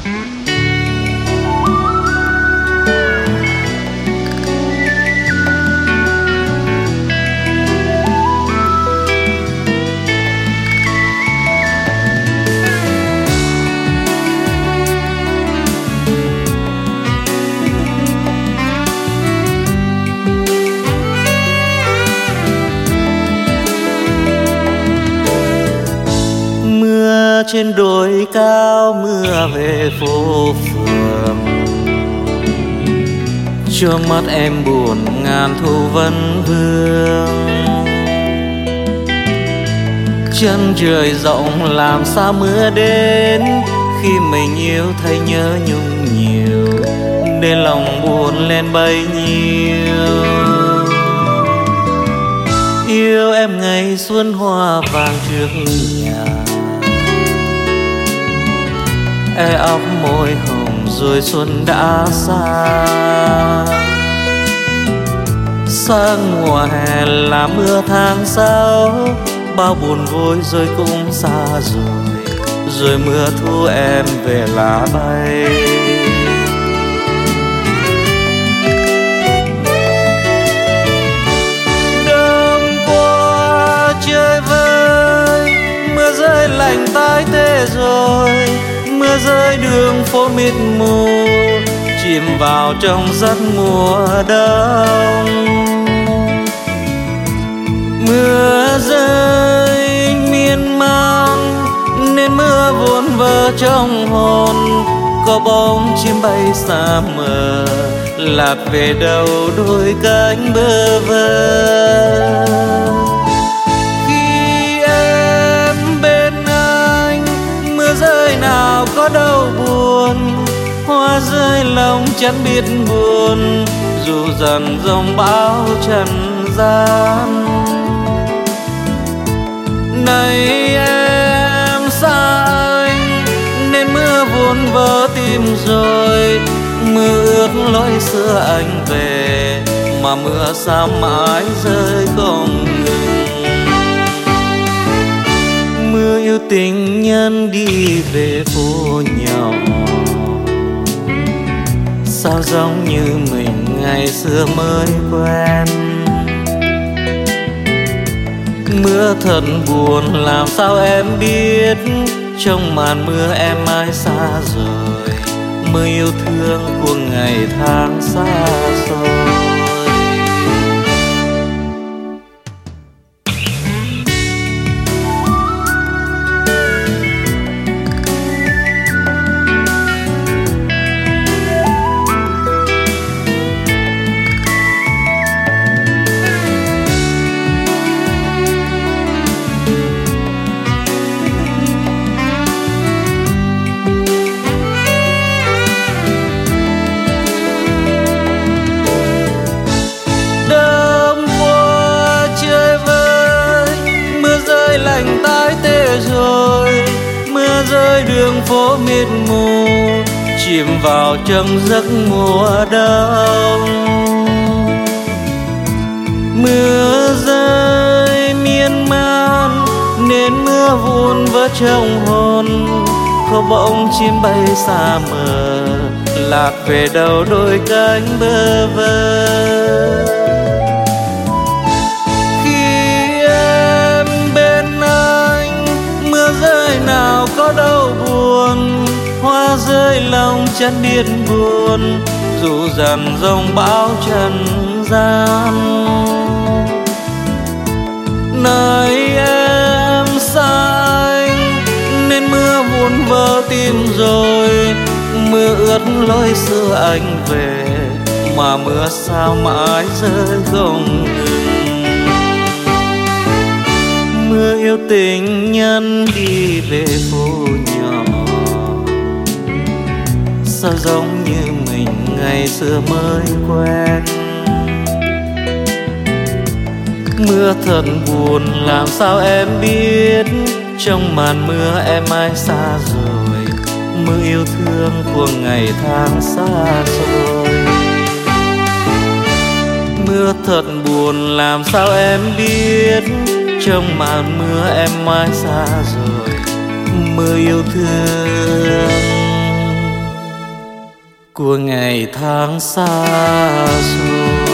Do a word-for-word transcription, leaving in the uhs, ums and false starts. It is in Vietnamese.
Trên đồi cao mưa về phố phường, cho mắt em buồn ngàn thu vấn vương. Chân trời rộng làm sao mưa đến, khi mình yêu thấy nhớ nhung nhiều, nên lòng buồn lên bấy nhiêu. Yêu em ngày xuân hoa vàng trước nhà, e óc môi hồng rồi xuân đã xa. Sang mùa hè là mưa tháng sáu, bao buồn vui rồi cũng xa rồi. Rồi mưa thu em về lá bay. Đêm qua trời vơi, mưa rơi lạnh tái tê rồi. Mưa rơi đường phố mịt mù, chìm vào trong giấc mùa đông. Mưa rơi miên man nên mưa vun vơ trong hồn. Có bóng chim bay xa mờ, lạc về đâu đôi cánh bơ vơ. Rơi nào có đâu buồn, hoa rơi lòng chẳng biết buồn, dù dần dòng bão trần gian. Này em xa anh nên mưa vun vỡ tim rồi. Mưa ướt lối xưa anh về, mà mưa sao mãi rơi không ngừng. Mưa yêu tình nhân đi về phố nhỏ, sao giống như mình ngày xưa mới quen. Mưa thật buồn làm sao em biết, trong màn mưa em mãi xa rồi. Mưa yêu thương của ngày tháng xa xôi. Lạnh tái tê rồi, mưa rơi đường phố mịt mù, chìm vào trong giấc mùa đông. Mưa rơi miên man nên mưa vun vỡ trong hồn. Có bóng chim bay xa mờ, lạc về đâu đôi cánh bơ vơ. Nào có đâu buồn, hoa rơi lòng chẳng biết buồn, dù dần dòng bão trần gian. Này em xa anh nên mưa vun vỡ tim rồi. Mưa ướt lối xưa anh về, mà mưa sao mãi rơi không ngừng. Mưa yêu tình nhân đi về phố nhỏ, sao giống như mình ngày xưa mới quen. Mưa thật buồn làm sao em biết, trong màn mưa em mãi xa rồi. Mưa yêu thương của ngày tháng xa xôi. Mưa thật buồn làm sao em biết, trong màn mưa em mãi xa rồi. Mưa yêu thương của ngày tháng xa xôi.